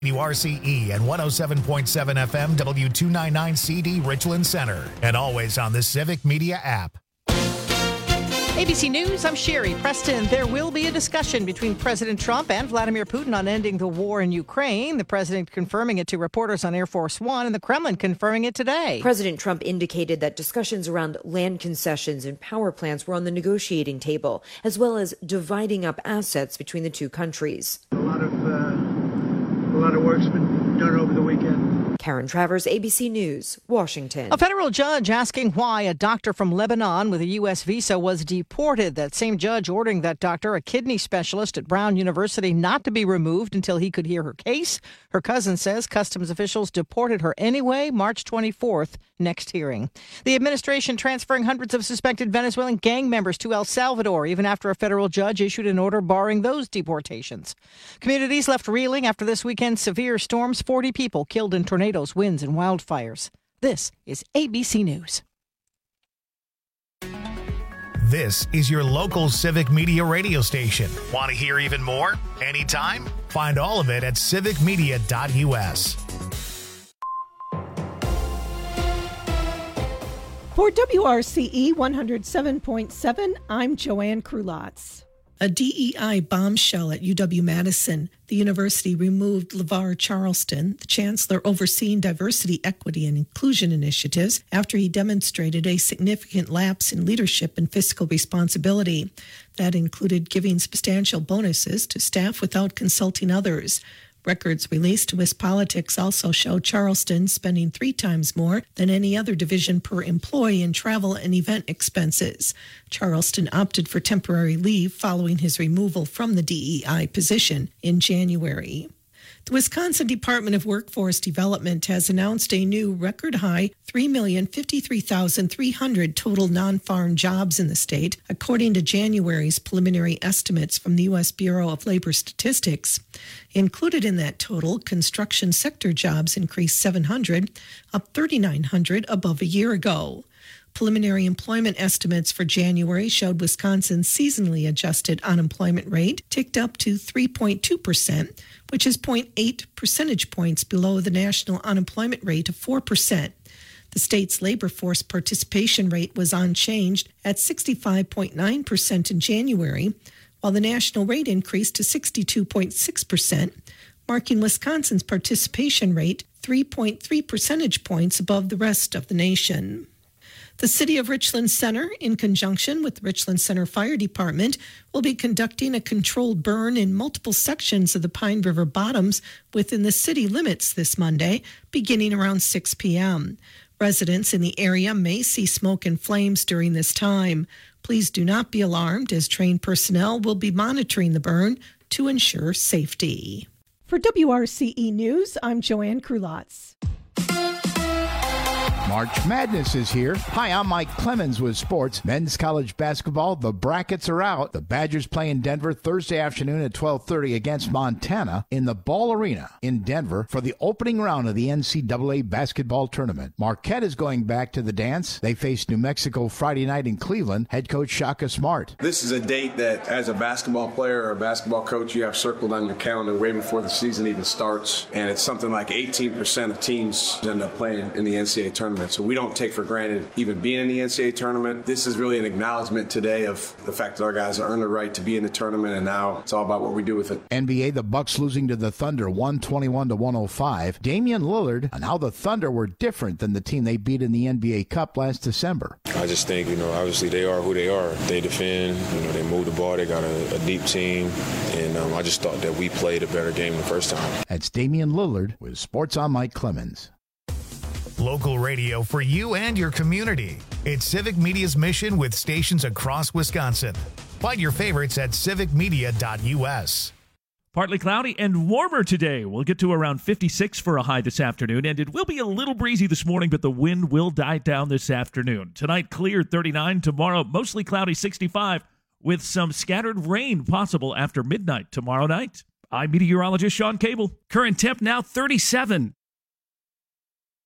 WRCE and 107.7 FM W299CD Richland Center, and always on the Civic Media app. ABC News, I'm Sherry Preston. There will be a discussion between President Trump and Vladimir Putin on ending the war in Ukraine. The president confirming it to reporters on Air Force One, and the Kremlin confirming it today. President Trump indicated that discussions around land concessions and power plants were on the negotiating table, as well as dividing up assets between the two countries. A lot of work's been done over the weekend. Karen Travers, ABC News, Washington. A federal judge asking why a doctor from Lebanon with a U.S. visa was deported. That same judge ordering that doctor, a kidney specialist at Brown University, not to be removed until he could hear her case. Her cousin says customs officials deported her anyway. March 24th, next hearing. The administration transferring hundreds of suspected Venezuelan gang members to El Salvador, even after a federal judge issued an order barring those deportations. Communities left reeling after this weekend's severe storms. 40 people killed in tornadoes, winds, and wildfires. This is ABC News. This is your local Civic Media radio station. Want to hear even more? Anytime? Find all of it at civicmedia.us. For WRCE 107.7, I'm Joanne Krulotz. A DEI bombshell at UW-Madison. The university removed LeVar Charleston, the chancellor overseeing diversity, equity, and inclusion initiatives, after he demonstrated a significant lapse in leadership and fiscal responsibility. That included giving substantial bonuses to staff without consulting others. Records released to WisPolitics also show Charleston spending 3 times more than any other division per employee in travel and event expenses. Charleston opted for temporary leave following his removal from the DEI position in January. The Wisconsin Department of Workforce Development has announced a new record-high 3,053,300 total non-farm jobs in the state, according to January's preliminary estimates from the U.S. Bureau of Labor Statistics. Included in that total, construction sector jobs increased 700, up 3,900 above a year ago. Preliminary employment estimates for January showed Wisconsin's seasonally adjusted unemployment rate ticked up to 3.2%, which is 0.8 percentage points below the national unemployment rate of 4%. The state's labor force participation rate was unchanged at 65.9% in January, while the national rate increased to 62.6%, marking Wisconsin's participation rate 3.3 percentage points above the rest of the nation. The City of Richland Center, in conjunction with the Richland Center Fire Department, will be conducting a controlled burn in multiple sections of the Pine River Bottoms within the city limits this Monday, beginning around 6 p.m. Residents in the area may see smoke and flames during this time. Please do not be alarmed, as trained personnel will be monitoring the burn to ensure safety. For WRCE News, I'm Joanne Krulotz. March Madness is here. Hi, I'm Mike Clemens with sports. Men's college basketball, the brackets are out. The Badgers play in Denver Thursday afternoon at 12:30 against Montana in the Ball Arena in Denver for the opening round of the NCAA basketball tournament. Marquette is going back to the dance. They face New Mexico Friday night in Cleveland. Head coach Shaka Smart. This is a date that, as a basketball player or a basketball coach, you have circled on your calendar way before the season even starts. And it's something like 18% of teams end up playing in the NCAA tournament. So we don't take for granted even being in the NCAA tournament. This is really an acknowledgement today of the fact that our guys have earned the right to be in the tournament, and now it's all about what we do with it. NBA, the Bucks losing to the Thunder 121-105. Damian Lillard on how the Thunder were different than the team they beat in the NBA Cup last December. I just think, obviously they are who they are. They defend, they move the ball, they got a deep team, and I just thought that we played a better game the first time. That's Damian Lillard with Sports on Mike Clemens. Local radio for you and your community. It's Civic Media's mission with stations across Wisconsin. Find your favorites at civicmedia.us. Partly cloudy and warmer today. We'll get to around 56 for a high this afternoon, and it will be a little breezy this morning, but the wind will die down this afternoon. Tonight, clear 39. Tomorrow, mostly cloudy 65, with some scattered rain possible after midnight tomorrow night. I'm meteorologist Sean Cable. Current temp now 37.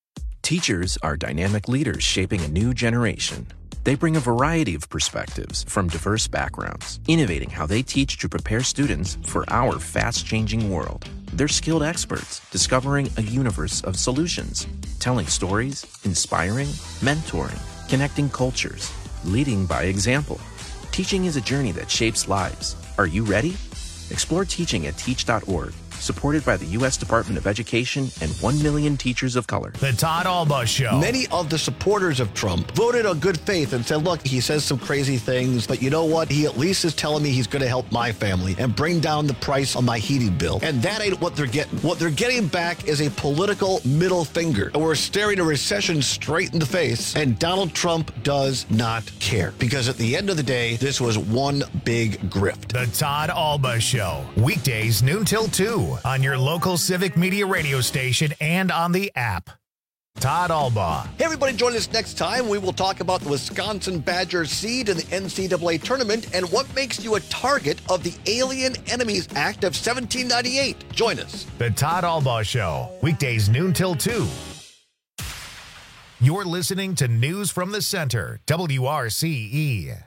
Teachers are dynamic leaders shaping a new generation. They bring a variety of perspectives from diverse backgrounds, innovating how they teach to prepare students for our fast-changing world. They're skilled experts, discovering a universe of solutions, telling stories, inspiring, mentoring, connecting cultures, leading by example. Teaching is a journey that shapes lives. Are you ready? Explore teaching at teach.org. Supported by the U.S. Department of Education and 1 million teachers of color. The Todd Alba Show. Many of the supporters of Trump voted on good faith and said, look, he says some crazy things, but you know what? He at least is telling me he's going to help my family and bring down the price on my heating bill. And that ain't what they're getting. What they're getting back is a political middle finger. And we're staring a recession straight in the face, and Donald Trump does not care. Because at the end of the day, this was one big grift. The Todd Alba Show. Weekdays noon till 2 on your local Civic Media radio station and on the app. Todd Alba. Hey, everybody, join us next time. We will talk about the Wisconsin Badgers seed in the NCAA tournament and what makes you a target of the Alien Enemies Act of 1798. Join us. The Todd Alba Show. Weekdays noon till 2. You're listening to News from the Center, WRCE.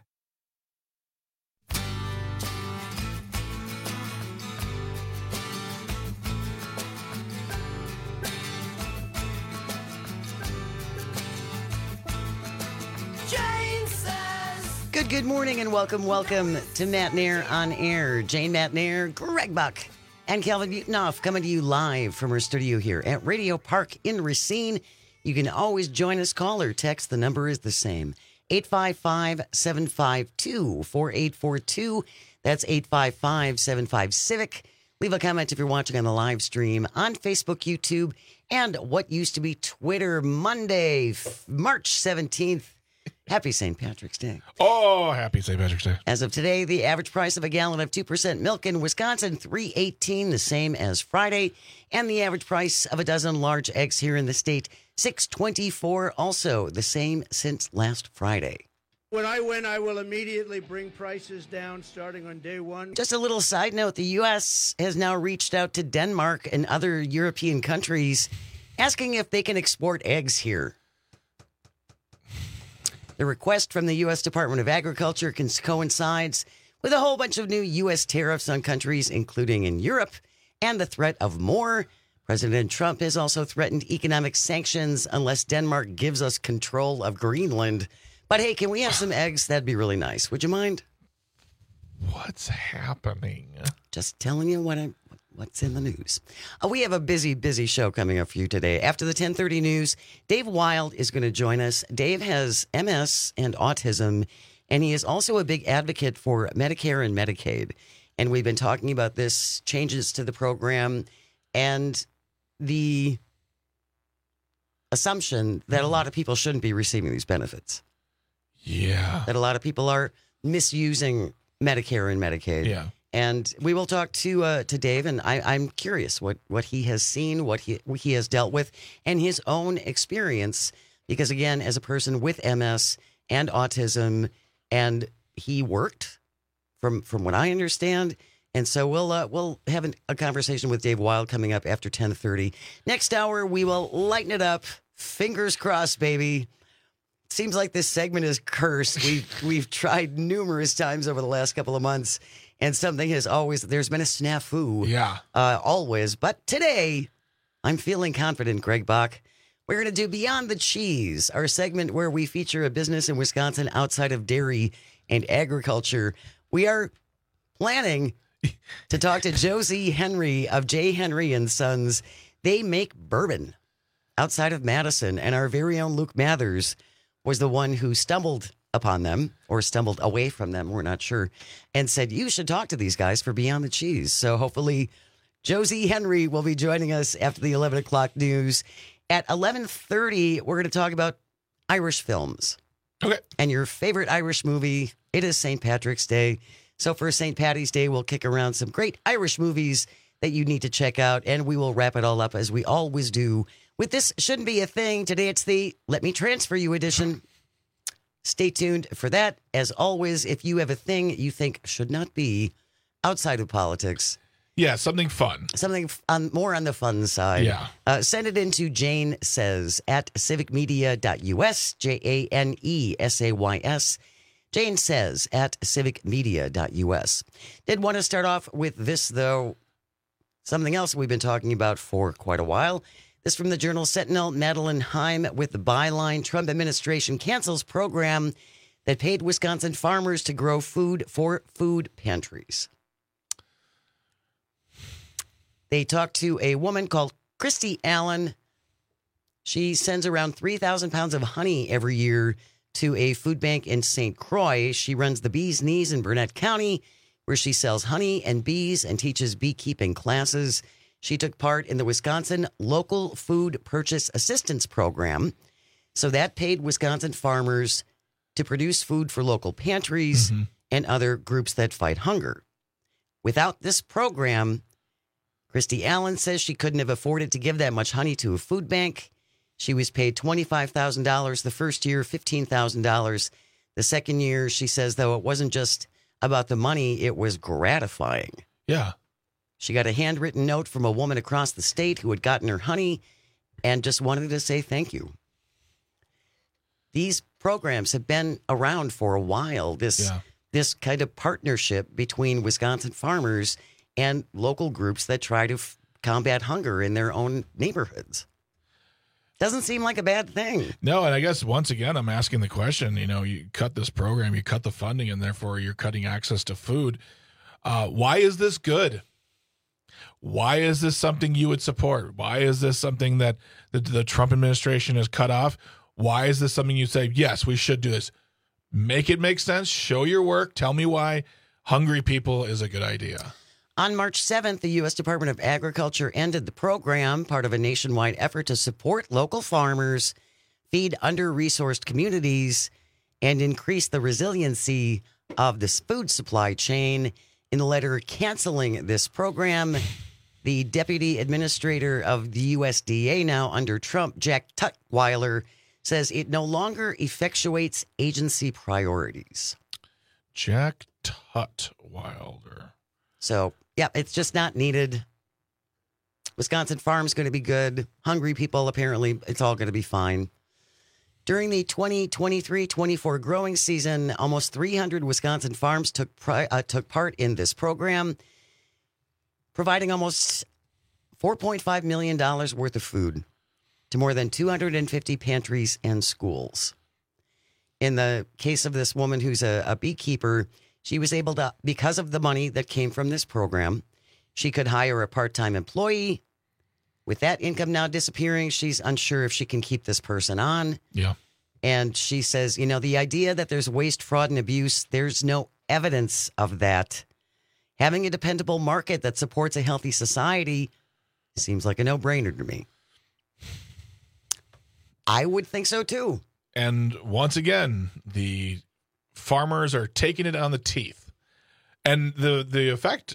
Good morning and welcome to Matt Nair on Air. Jane Matt Nair, Greg Buck, and Calvin Butonoff coming to you live from our studio here at Radio Park in Racine. You can always join us, call or text. The number is the same, 855-752-4842. That's 855-75-CIVIC. Leave a comment if you're watching on the live stream on Facebook, YouTube, and what used to be Twitter. Monday, March 17th. Happy St. Patrick's Day. Oh, happy St. Patrick's Day. As of today, the average price of a gallon of 2% milk in Wisconsin, $3.18, the same as Friday. And the average price of a dozen large eggs here in the state, $6.24, also the same since last Friday. When I win, I will immediately bring prices down starting on day one. Just a little side note, the U.S. has now reached out to Denmark and other European countries asking if they can export eggs here. The request from the U.S. Department of Agriculture coincides with a whole bunch of new U.S. tariffs on countries, including in Europe, and the threat of more. President Trump has also threatened economic sanctions unless Denmark gives us control of Greenland. But hey, can we have some eggs? That'd be really nice. Would you mind? What's happening? Just telling you what's in the news. We have a busy show coming up for you today. After the 10:30 news, Dave Wild is going to join us. Dave has MS and autism, and he is also a big advocate for Medicare and Medicaid. And we've been talking about this, changes to the program, and the assumption that a lot of people shouldn't be receiving these benefits. Yeah. That a lot of people are misusing Medicare and Medicaid. Yeah. And we will talk to Dave, and I'm curious what he has seen, what he has dealt with, and his own experience. Because again, as a person with MS and autism, and he worked, from what I understand, and so we'll have a conversation with Dave Wild coming up after 10:30. Next hour, we will lighten it up. Fingers crossed, baby. Seems like this segment is cursed. We've tried numerous times over the last couple of months. And something there's been a snafu. Yeah. Always. But today, I'm feeling confident, Greg Bach. We're going to do Beyond the Cheese, our segment where we feature a business in Wisconsin outside of dairy and agriculture. We are planning to talk to Josie Henry of J. Henry and Sons. They make bourbon outside of Madison, and our very own Luke Mathers was the one who stumbled upon them or stumbled away from them, we're not sure, and said, you should talk to these guys for Beyond the Cheese. So hopefully Josie Henry will be joining us after the 11 o'clock news. At 11:30, we're going to talk about Irish films. Okay. And your favorite Irish movie. It is St. Patrick's Day. So for St. Patty's Day, we'll kick around some great Irish movies that you need to check out, and we will wrap it all up as we always do with This Shouldn't Be a Thing. Today it's the Let Me Transfer You edition. Stay tuned for that. As always, if you have a thing you think should not be outside of politics, Yeah, something fun. Something more on the fun side. Yeah. Send it into Jane Says at civicmedia.us, JANESAYS. Jane Says at civicmedia.us. Did want to start off with this, though. Something else we've been talking about for quite a while. This from the Journal Sentinel. Madeline Heim with the byline, Trump administration cancels program that paid Wisconsin farmers to grow food for food pantries. They talked to a woman called Christy Allen. She sends around 3,000 pounds of honey every year to a food bank in St. Croix. She runs the Bee's Knees in Burnett County, where she sells honey and bees and teaches beekeeping classes. She took part in the Wisconsin Local Food Purchase Assistance Program. So that paid Wisconsin farmers to produce food for local pantries and other groups that fight hunger. Without this program, Christy Allen says she couldn't have afforded to give that much honey to a food bank. She was paid $25,000 the first year, $15,000 the second year. She says, though, it wasn't just about the money, it was gratifying. Yeah. She got a handwritten note from a woman across the state who had gotten her honey and just wanted to say thank you. These programs have been around for a while, this kind of partnership between Wisconsin farmers and local groups that try to combat hunger in their own neighborhoods. Doesn't seem like a bad thing. No, and I guess once again, I'm asking the question, you cut this program, you cut the funding, and therefore you're cutting access to food. Why is this good? Why is this something you would support? Why is this something that the Trump administration has cut off? Why is this something you say, yes, we should do this? Make it make sense. Show your work. Tell me why hungry people is a good idea. On March 7th, the U.S. Department of Agriculture ended the program, part of a nationwide effort to support local farmers, feed under-resourced communities, and increase the resiliency of the food supply chain. In the letter canceling this program, the deputy administrator of the USDA now under Trump, Jack Tutwiler, says it no longer effectuates agency priorities. Jack Tutwiler. So, yeah, it's just not needed. Wisconsin farm's going to be good. Hungry people, apparently, it's all going to be fine. During the 2023-24 growing season, almost 300 Wisconsin farms took part in this program, providing almost $4.5 million worth of food to more than 250 pantries and schools. In the case of this woman who's a beekeeper, she was able to, because of the money that came from this program, she could hire a part-time employee. With that income now disappearing, she's unsure if she can keep this person on. Yeah. And she says, the idea that there's waste, fraud, and abuse, there's no evidence of that. Having a dependable market that supports a healthy society seems like a no-brainer to me. I would think so, too. And once again, the farmers are taking it on the teeth. And the effect,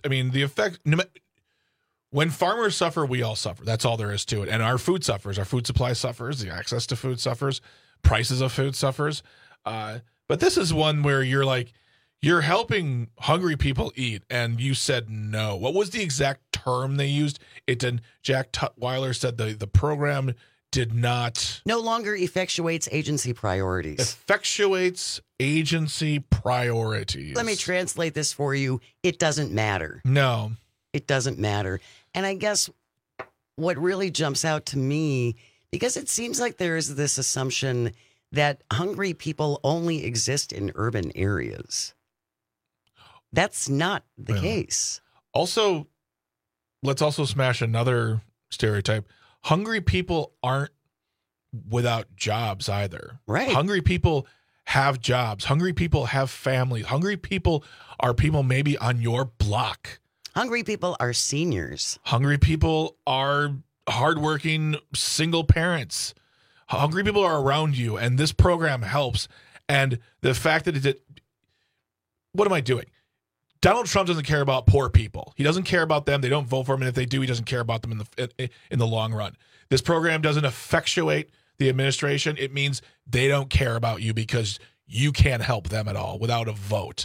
when farmers suffer, we all suffer. That's all there is to it. And our food suffers. Our food supply suffers. The access to food suffers. Prices of food suffers. But this is one where you're helping hungry people eat, and you said no. What was the exact term they used? Jack Tutwiler said the program did not... No longer effectuates agency priorities. Effectuates agency priorities. Let me translate this for you. It doesn't matter. No. It doesn't matter. And I guess what really jumps out to me, because it seems like there is this assumption that hungry people only exist in urban areas. That's not the case. Also, let's also smash another stereotype. Hungry people aren't without jobs either. Right. Hungry people have jobs. Hungry people have families. Hungry people are people maybe on your block. Hungry people are seniors. Hungry people are hardworking single parents. Hungry people are around you, and this program helps. And the fact that what am I doing? Donald Trump doesn't care about poor people. He doesn't care about them. They don't vote for him, and if they do, he doesn't care about them in the long run. This program doesn't effectuate the administration. It means they don't care about you because you can't help them at all without a vote.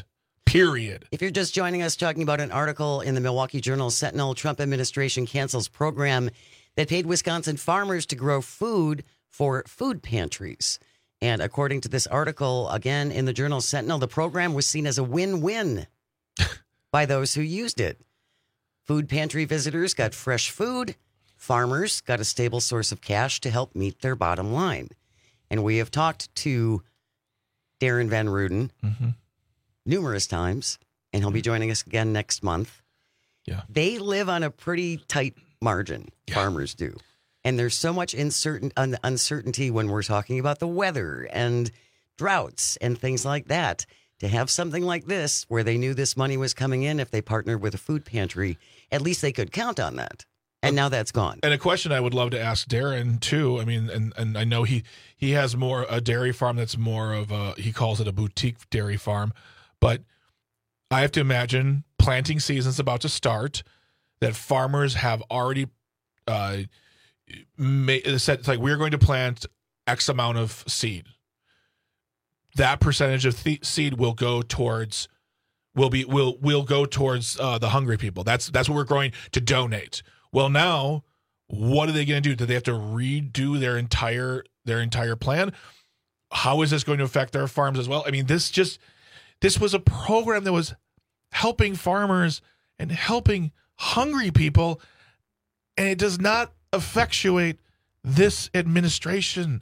period. If you're just joining us, talking about an article in the Milwaukee Journal Sentinel, Trump administration cancels program that paid Wisconsin farmers to grow food for food pantries. And according to this article, again, in the Journal Sentinel, the program was seen as a win-win by those who used it. Food pantry visitors got fresh food. Farmers got a stable source of cash to help meet their bottom line. And we have talked to Darren Van Ruden numerous times, and he'll be joining us again next month. Yeah. They live on a pretty tight margin, farmers do. And there's so much uncertainty when we're talking about the weather and droughts and things like that. To have something like this, where they knew this money was coming in, if they partnered with a food pantry, at least they could count on that. And now that's gone. And a question I would love to ask Darren, too. I mean, and I know he has a dairy farm that's more of he calls it a boutique dairy farm. But I have to imagine planting season's about to start, that farmers have already said, it's like, we're going to plant X amount of seed. That percentage of seed will go towards the hungry people. That's what we're going to donate. Well, now, what are they going to do? Do they have to redo their entire plan? How is this going to affect their farms as well? I mean, this was a program that was helping farmers and helping hungry people, and it does not effectuate this administration.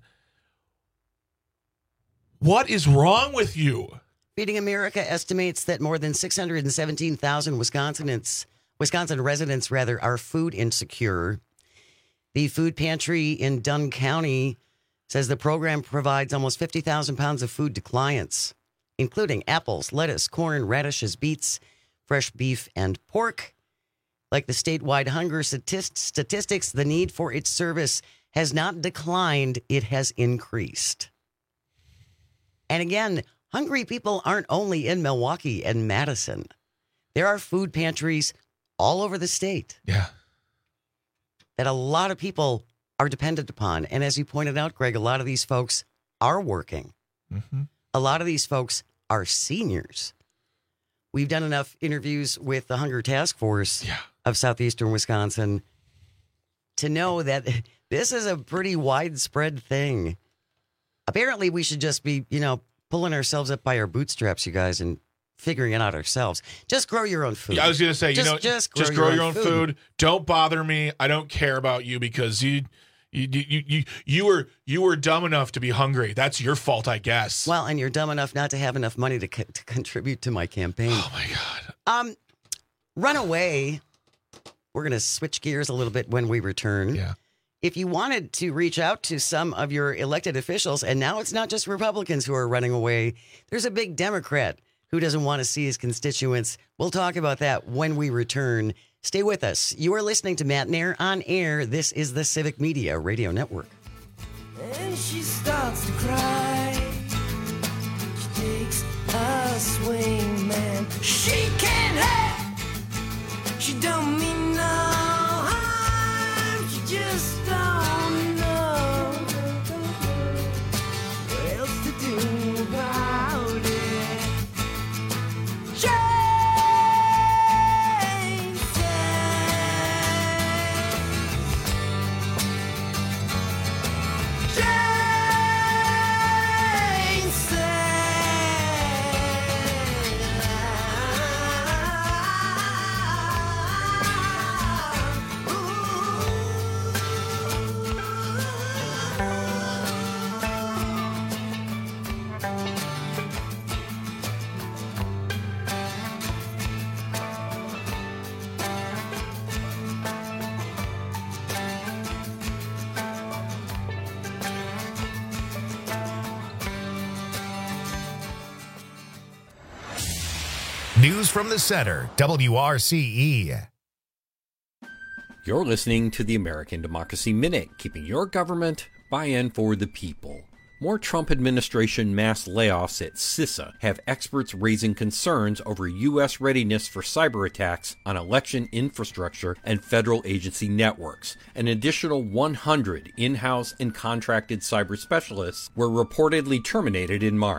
What is wrong with you? Feeding America estimates that more than 617,000 Wisconsin residents are food insecure. The food pantry in Dunn County says the program provides almost 50,000 pounds of food to clients, including apples, lettuce, corn, radishes, beets, fresh beef, and pork. Like the statewide hunger statistics, the need for its service has not declined, it has increased. And again, hungry people aren't only in Milwaukee and Madison. There are food pantries all over the state. Yeah. That a lot of people are dependent upon. And as you pointed out, Greg, a lot of these folks are working. Mm-hmm. A lot of these folks are seniors. We've done enough interviews with the Hunger Task Force of Southeastern Wisconsin to know that this is a pretty widespread thing. Apparently, we should just be, pulling ourselves up by our bootstraps, you guys, and figuring it out ourselves. Just grow your own food. Yeah, I was going to say, just grow your own food. Don't bother me. I don't care about you because you were dumb enough to be hungry. That's your fault, I guess. Well, and you're dumb enough not to have enough money to contribute to my campaign. Oh my God. Runaway. We're going to switch gears a little bit when we return. Yeah. If you wanted to reach out to some of your elected officials, and now it's not just Republicans who are running away, there's a big Democrat who doesn't want to see his constituents. We'll talk about that when we return. Stay with us. You are listening to Matt Nair on air. This is the Civic Media Radio Network. And she starts to cry. She takes a swing, man. She can't help. She don't mean no harm. She just don't know what else to do about it. News from the Center, WRCE. You're listening to the American Democracy Minute, keeping your government by and for the people. More Trump administration mass layoffs at CISA have experts raising concerns over U.S. readiness for cyber attacks on election infrastructure and federal agency networks. An additional 100 in-house and contracted cyber specialists were reportedly terminated in March.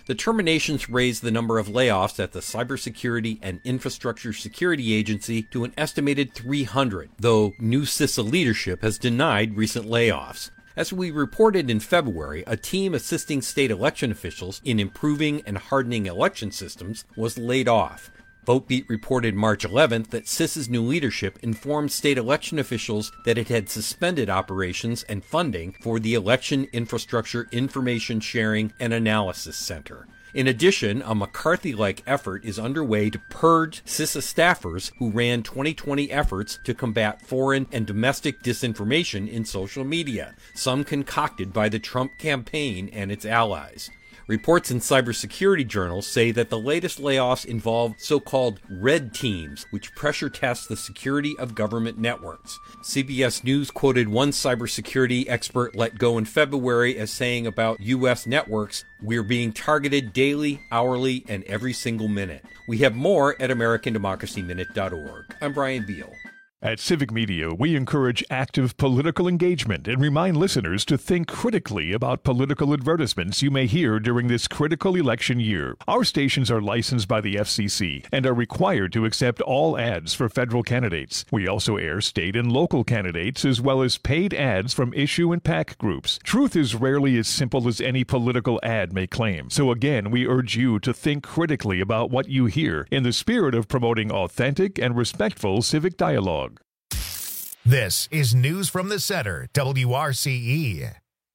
The terminations raised the number of layoffs at the Cybersecurity and Infrastructure Security Agency to an estimated 300, though new CISA leadership has denied recent layoffs. As we reported in February, a team assisting state election officials in improving and hardening election systems was laid off. VoteBeat reported March 11th that CISA's new leadership informed state election officials that it had suspended operations and funding for the Election Infrastructure Information Sharing and Analysis Center. In addition, a McCarthy-like effort is underway to purge CISA staffers who ran 2020 efforts to combat foreign and domestic disinformation in social media, some concocted by the Trump campaign and its allies. Reports in cybersecurity journals say that the latest layoffs involve so-called red teams, which pressure test the security of government networks. CBS News quoted one cybersecurity expert let go in February as saying about U.S. networks, "We're being targeted daily, hourly, and every single minute." We have more at AmericanDemocracyMinute.org. I'm Brian Beal. At Civic Media, we encourage active political engagement and remind listeners to think critically about political advertisements you may hear during this critical election year. Our stations are licensed by the FCC and are required to accept all ads for federal candidates. We also air state and local candidates as well as paid ads from issue and PAC groups. Truth is rarely as simple as any political ad may claim. So again, we urge you to think critically about what you hear in the spirit of promoting authentic and respectful civic dialogue. This is News from the Center, WRCE.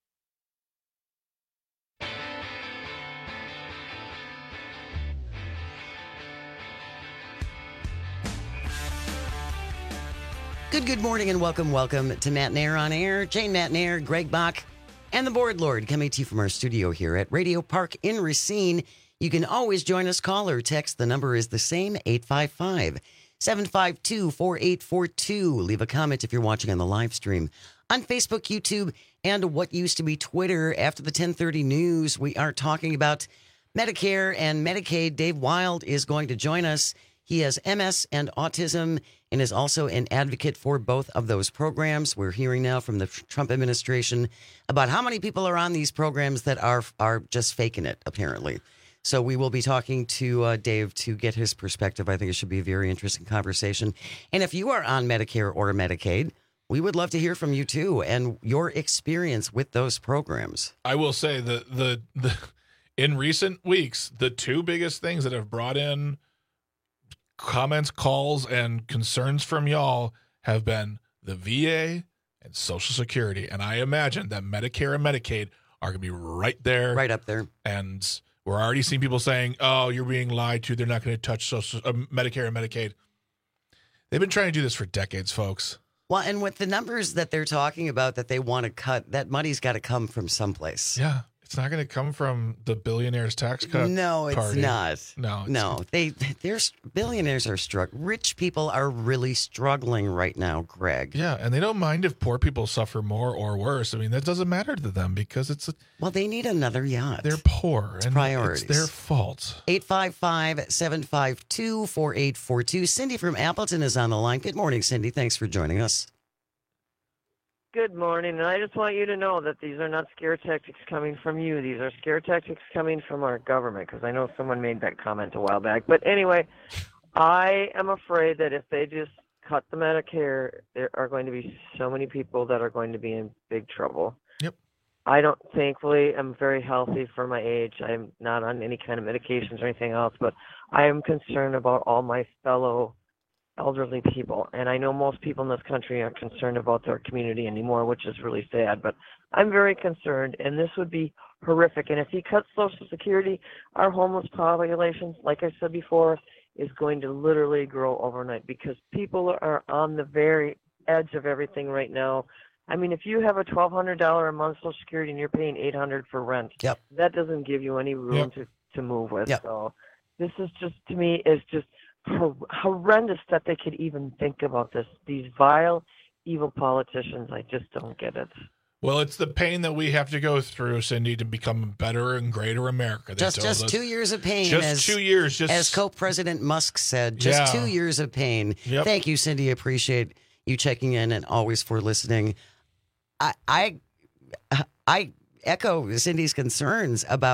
Good morning and welcome to Matt Nair on Air. Jane Matt Nair, Greg Bach, and the Board Lord coming to you from our studio here at Radio Park in Racine. You can always join us, call or text. The number is the same, 855-752-4842. Leave a comment if you're watching on the live stream on Facebook, YouTube, and what used to be Twitter. After the 10:30 news, we are talking about Medicare and Medicaid. Dave Wild is going to join us. He has MS and autism and is also an advocate for both of those programs. We're hearing now from the Trump administration about how many people are on these programs that are just faking it, apparently. So we will be talking to Dave to get his perspective. I think it should be a very interesting conversation. And if you are on Medicare or Medicaid, we would love to hear from you too and your experience with those programs. I will say the in recent weeks, the two biggest things that have brought in comments, calls, and concerns from y'all have been the VA and Social Security. And I imagine that Medicare and Medicaid are going to be right there. Right up there. And we're already seeing people saying, oh, you're being lied to. They're not going to touch Medicare and Medicaid. They've been trying to do this for decades, folks. Well, and with the numbers that they're talking about that they want to cut, that money's got to come from someplace. Yeah. It's not going to come from the billionaires' tax cut. No, it's party. not. No. There's billionaires are struggling. Rich people are really struggling right now, Greg. Yeah, and they don't mind if poor people suffer more or worse. I mean, that doesn't matter to them because it's well, they need another yacht. They're poor. It's priorities. It's their fault. 855-752-4842. Cindy from Appleton is on the line. Good morning, Cindy. Thanks for joining us. Good morning, and I just want you to know that these are not scare tactics coming from you. These are scare tactics coming from our government, because I know someone made that comment a while back. But anyway, I am afraid that if they just cut the Medicare, there are going to be so many people that are going to be in big trouble. Yep. Thankfully, I'm very healthy for my age. I'm not on any kind of medications or anything else, but I am concerned about all my fellow elderly people, and I know most people in this country aren't concerned about their community anymore, which is really sad, but I'm very concerned, and this would be horrific. And if he cuts Social Security, our homeless population, like I said before, is going to literally grow overnight because people are on the very edge of everything right now. I mean, if you have a $1,200 a month Social Security and you're paying $800 for rent, that doesn't give you any room to move with. So this is just, to me, is just horrendous that they could even think about this. These vile, evil politicians, I just don't get it. Well, it's the pain that we have to go through, Cindy, to become a better and greater America. Just 2 years of pain. Just 2 years. As Co-President Musk said, just 2 years of pain. Yep. Thank you, Cindy. Appreciate you checking in and always for listening. I echo Cindy's concerns about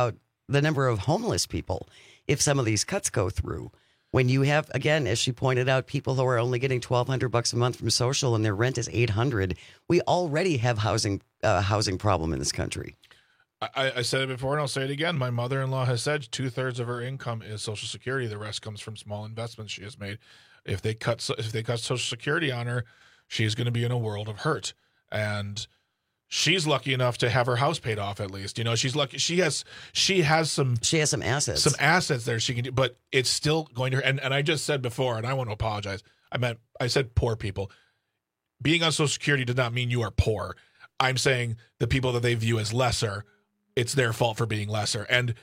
the number of homeless people if some of these cuts go through. When you have, again, as she pointed out, people who are only getting $1,200 a month from social and their rent is $800, we already have housing problem in this country. I said it before and I'll say it again. My mother-in-law has said 2/3 of her income is Social Security. The rest comes from small investments she has made. If they cut Social Security on her, she's going to be in a world of hurt. And she's lucky enough to have her house paid off at least. You know, she's lucky. She has some assets. Some assets there she can do, but it's still going to her. And I just said before, and I want to apologize. I said poor people. Being on Social Security does not mean you are poor. I'm saying the people that they view as lesser, it's their fault for being lesser. And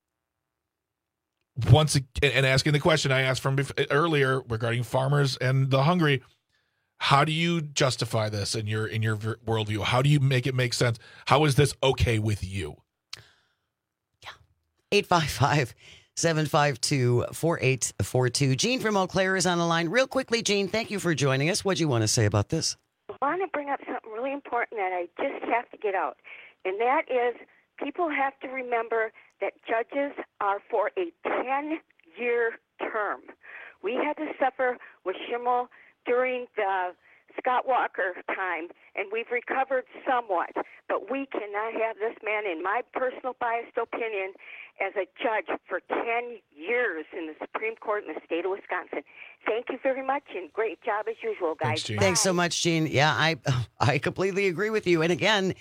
and asking the question I asked from earlier regarding farmers and the hungry, how do you justify this in your worldview? How do you make it make sense? How is this okay with you? Yeah. 855-752-4842. Jean from Eau Claire is on the line. Real quickly, Jean, thank you for joining us. What do you want to say about this? I want to bring up something really important that I just have to get out, and that is people have to remember that judges are for a 10-year term. We had to suffer with Schimmel during the Scott Walker time, and we've recovered somewhat, but we cannot have this man, in my personal biased opinion, as a judge for 10 years in the Supreme Court in the state of Wisconsin. Thank you very much, and great job as usual, guys. Thanks so much, Jean. Yeah, I completely agree with you. And again,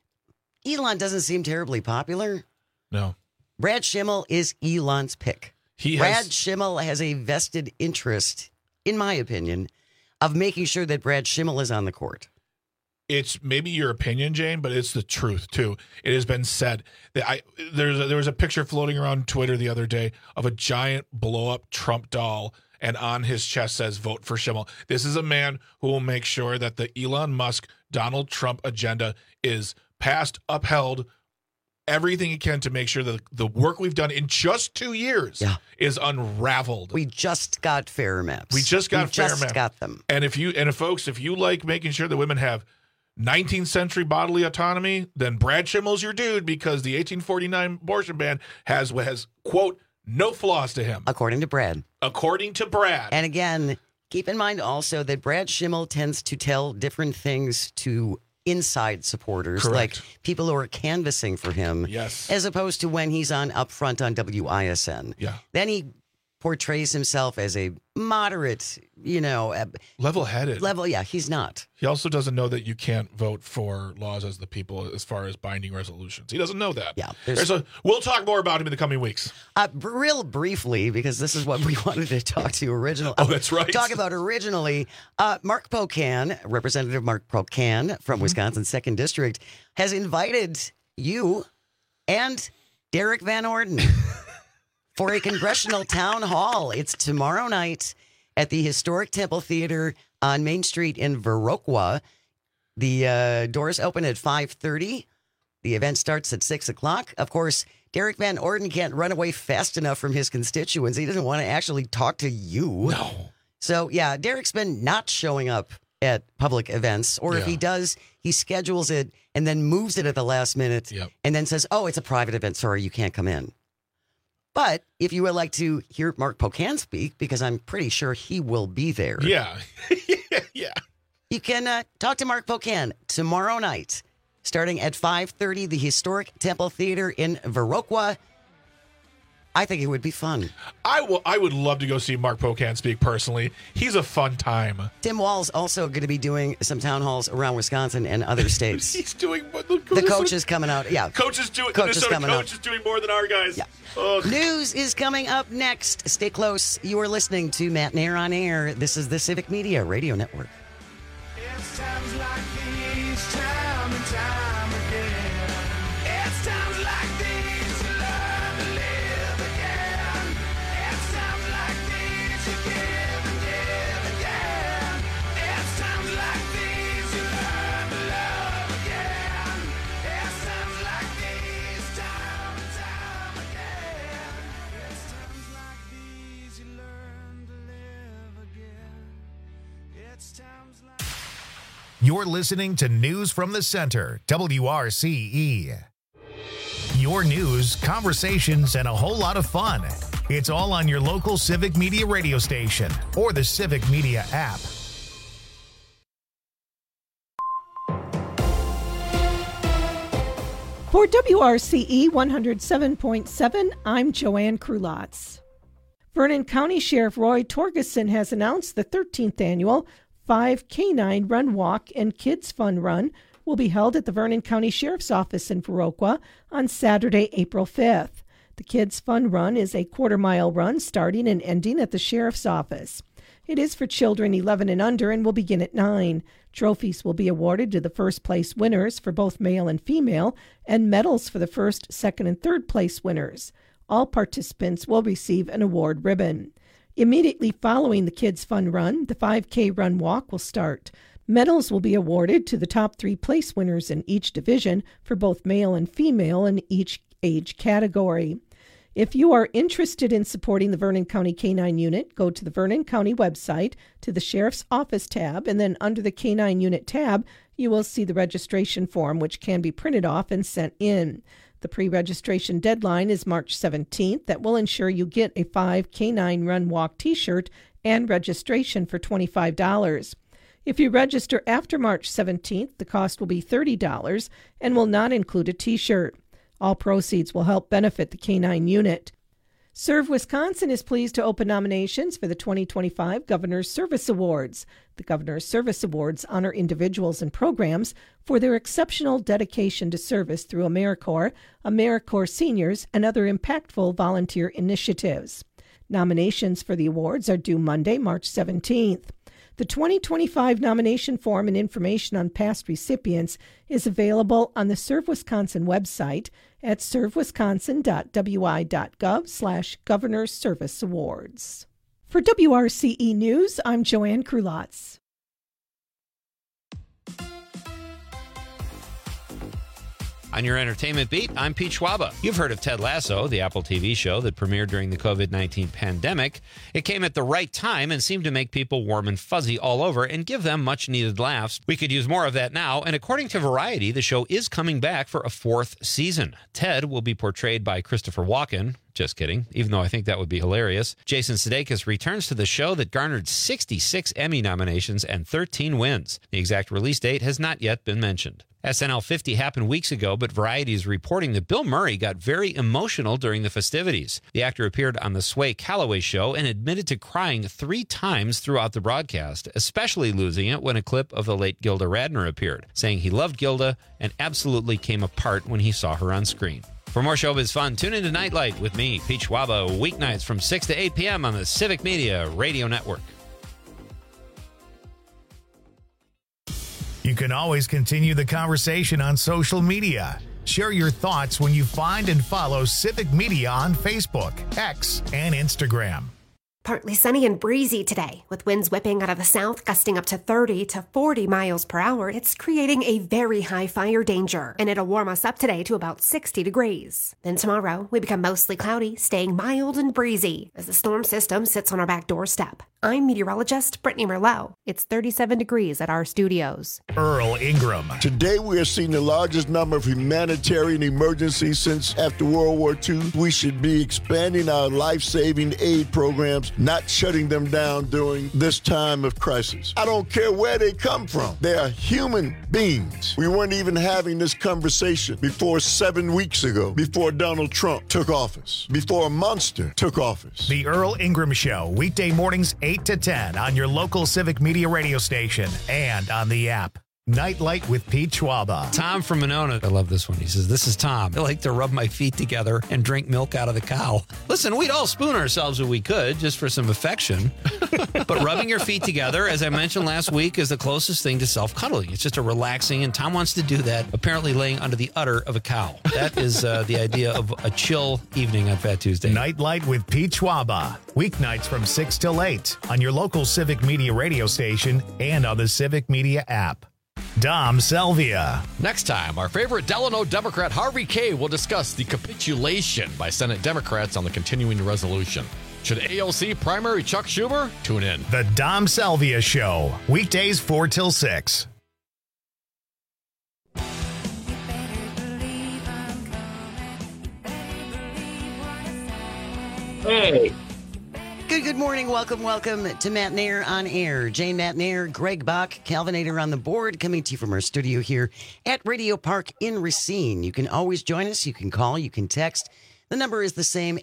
Elon doesn't seem terribly popular. No. Brad Schimmel is Elon's pick. Brad Schimmel has a vested interest, in my opinion, of making sure that Brad Schimmel is on the court. It's maybe your opinion, Jane, but it's the truth, too. It has been said that there was a picture floating around Twitter the other day of a giant blow-up Trump doll, and on his chest says, "Vote for Schimmel." This is a man who will make sure that the Elon Musk, Donald Trump agenda is passed, upheld, everything he can to make sure that the work we've done in just 2 years is unraveled. We just got fair maps. We just got them. And if you like making sure that women have 19th century bodily autonomy, then Brad Schimmel's your dude, because the 1849 abortion ban has quote, no flaws to him. According to Brad. And again, keep in mind also that Brad Schimmel tends to tell different things to inside supporters, Correct. like people who are canvassing for him, yes, as opposed to when he's on upfront on WISN. Yeah. Then he portrays himself as a moderate, level-headed. He's not. He also doesn't know that you can't vote for laws as the people as far as binding resolutions. He doesn't know that. Yeah. We'll talk more about him in the coming weeks. Real briefly, because this is what we wanted to talk to originally. Oh, that's right. Talk about originally. Mark Pocan, Representative Mark Pocan from Wisconsin's 2nd District, has invited you and Derek Van Orden for a congressional town hall. It's tomorrow night at the Historic Temple Theater on Main Street in Viroqua. The doors open at 5:30. The event starts at 6 o'clock. Of course, Derek Van Orden can't run away fast enough from his constituents. He doesn't want to actually talk to you. No. So, yeah, Derek's been not showing up at public events, or if he does, he schedules it and then moves it at the last minute and then says, oh, it's a private event. Sorry, you can't come in. But if you would like to hear Mark Pocan speak, because I'm pretty sure he will be there. Yeah. You can talk to Mark Pocan tomorrow night, starting at 5:30, the Historic Temple Theater in Viroqua. I think it would be fun. I would love to go see Mark Pocan speak personally. He's a fun time. Tim Wall's also going to be doing some town halls around Wisconsin and other states. He's doing the coach is coming out. Yeah, coach is doing more than our guys. Yeah. News is coming up next. Stay close. You are listening to Matt Nair on Air. This is the Civic Media Radio Network. It's times like these, time and time again. It's times like these you learn to live again. It's times like these you give and give again. It's times like these you learn to love again. It's times like these, time and time again. It's times like these you learn to live again. It's times like... You're listening to News from the Center, WRCE. your news, conversations, and a whole lot of fun. It's all on your local Civic Media radio station or the Civic Media app. For WRCE 107.7, I'm Joanne Krulotz. Vernon County Sheriff Roy Torgeson has announced the 13th annual 5K9 Run Walk and Kids Fun Run will be held at the Vernon County Sheriff's Office in Viroqua on Saturday, April 5th. The Kids Fun Run is a quarter-mile run starting and ending at the Sheriff's Office. It is for children 11 and under and will begin at 9. Trophies will be awarded to the first-place winners for both male and female, and medals for the first, second, and third-place winners. All participants will receive an award ribbon. Immediately following the Kids Fun Run, the 5K Run Walk will start. Medals will be awarded to the top 3 place winners in each division for both male and female in each age category. If you are interested in supporting the Vernon County K-9 unit, go to the Vernon County website, to the Sheriff's Office tab, and then under the K-9 unit tab, you will see the registration form, which can be printed off and sent in. The pre-registration deadline is March 17th. That will ensure you get a 5K9 Run Walk t-shirt and registration for $25. If you register after March 17th, the cost will be $30 and will not include a t-shirt. All proceeds will help benefit the K-9 unit. Serve Wisconsin is pleased to open nominations for the 2025 Governor's Service Awards. The Governor's Service Awards honor individuals and programs for their exceptional dedication to service through AmeriCorps, AmeriCorps Seniors, and other impactful volunteer initiatives. Nominations for the awards are due Monday, March 17th. The 2025 nomination form and information on past recipients is available on the Serve Wisconsin website at servewisconsin.wi.gov/Governor's Service Awards. For WRCE News, I'm Joanne Krulotz. On your entertainment beat, I'm Pete Schwaba. You've heard of Ted Lasso, the Apple TV show that premiered during the COVID-19 pandemic. It came at the right time and seemed to make people warm and fuzzy all over and give them much-needed laughs. We could use more of that now, and according to Variety, the show is coming back for a 4th season. Ted will be portrayed by Christopher Walken. Just kidding, even though I think that would be hilarious. Jason Sudeikis returns to the show that garnered 66 Emmy nominations and 13 wins. The exact release date has not yet been mentioned. SNL 50 happened weeks ago, but Variety is reporting that Bill Murray got very emotional during the festivities. The actor appeared on the Sway Calloway show and admitted to crying 3 times throughout the broadcast, especially losing it when a clip of the late Gilda Radner appeared, saying he loved Gilda and absolutely came apart when he saw her on screen. For more showbiz fun, tune into Nightlight with me, Pete Schwaba, weeknights from 6 to 8 p.m. on the Civic Media Radio Network. You can always continue the conversation on social media. Share your thoughts when you find and follow Civic Media on Facebook, X, and Instagram. Partly sunny and breezy today, with winds whipping out of the south, gusting up to 30 to 40 miles per hour. It's creating a very high fire danger, and it'll warm us up today to about 60 degrees. Then tomorrow, we become mostly cloudy, staying mild and breezy as the storm system sits on our back doorstep. I'm meteorologist Brittany Merlot. It's 37 degrees at our studios. Earl Ingram. Today we are seeing the largest number of humanitarian emergencies since after World War II. We should be expanding our life-saving aid programs, not shutting them down during this time of crisis. I don't care where they come from. They are human beings. We weren't even having this conversation before 7 weeks ago, before Donald Trump took office, before a monster took office. The Earl Ingram Show, weekday mornings 8 to 10 on your local Civic Media radio station and on the app. Nightlight with Pete Schwaba. Tom from Monona. I love this one. He says, "This is Tom. I like to rub my feet together and drink milk out of the cow." Listen, we'd all spoon ourselves if we could, just for some affection. But rubbing your feet together, as I mentioned last week, is the closest thing to self-cuddling. It's just a relaxing, and Tom wants to do that, apparently laying under the udder of a cow. That is the idea of a chill evening on Fat Tuesday. Nightlight with Pete Schwaba. Weeknights from 6 till 8 on your local Civic Media radio station and on the Civic Media app. Dom Selvia. Next time, our favorite Delano Democrat Harvey Kaye will discuss the capitulation by Senate Democrats on the continuing resolution. Should AOC primary Chuck Schumer? Tune in. The Dom Selvia Show. Weekdays 4 till 6. Hey. Good morning. Welcome to Matt Nair on Air. Jane Matt Nair, Greg Bach, Calvinator on the board, coming to you from our studio here at Radio Park in Racine. You can always join us. You can call. You can text. The number is the same,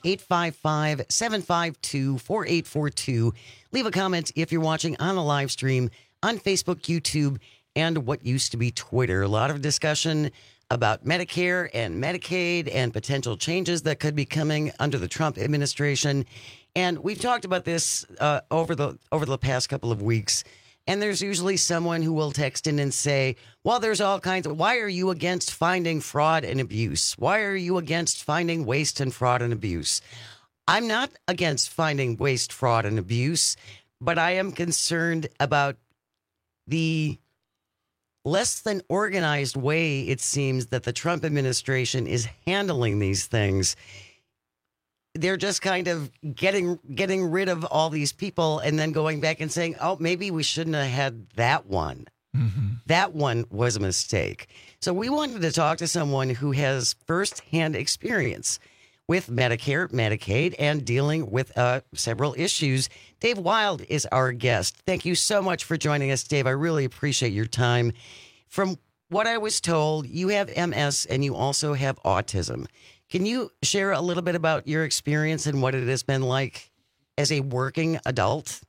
855-752-4842. Leave a comment if you're watching on a live stream on Facebook, YouTube, and what used to be Twitter. A lot of discussion about Medicare and Medicaid and potential changes that could be coming under the Trump administration. And we've talked about this over the past couple of weeks. And there's usually someone who will text in and say, well, there's all kinds of, why are you against finding fraud and abuse? Why are you against finding waste and fraud and abuse? I'm not against finding waste, fraud, and abuse, but I am concerned about the less than organized way it seems that the Trump administration is handling these things. They're just kind of getting rid of all these people and then going back and saying, oh, maybe we shouldn't have had that one. Mm-hmm. That one was a mistake. So we wanted to talk to someone who has firsthand experience with Medicare, Medicaid, and dealing with several issues. Dave Wild is our guest. Thank you so much for joining us, Dave. I really appreciate your time. From what I was told, you have MS and you also have autism. Can you share a little bit about your experience and what it has been like as a working adult?